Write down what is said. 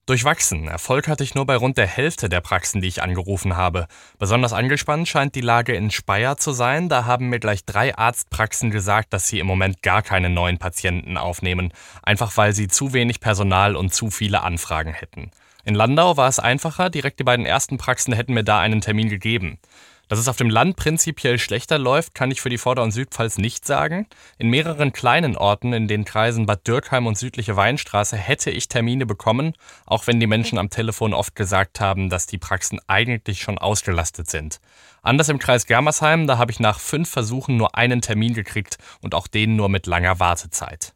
Durchwachsen. Erfolg hatte ich nur bei rund der Hälfte der Praxen, die ich angerufen habe. Besonders angespannt scheint die Lage in Speyer zu sein. Da haben mir gleich 3 Arztpraxen gesagt, dass sie im Moment gar keine neuen Patienten aufnehmen. Einfach weil sie zu wenig Personal und zu viele Anfragen hätten. In Landau war es einfacher. Direkt die beiden ersten Praxen hätten mir da einen Termin gegeben. Dass es auf dem Land prinzipiell schlechter läuft, kann ich für die Vorder- und Südpfalz nicht sagen. In mehreren kleinen Orten in den Kreisen Bad Dürkheim und Südliche Weinstraße hätte ich Termine bekommen, auch wenn die Menschen am Telefon oft gesagt haben, dass die Praxen eigentlich schon ausgelastet sind. Anders im Kreis Germersheim, da habe ich nach 5 Versuchen nur einen Termin gekriegt und auch den nur mit langer Wartezeit.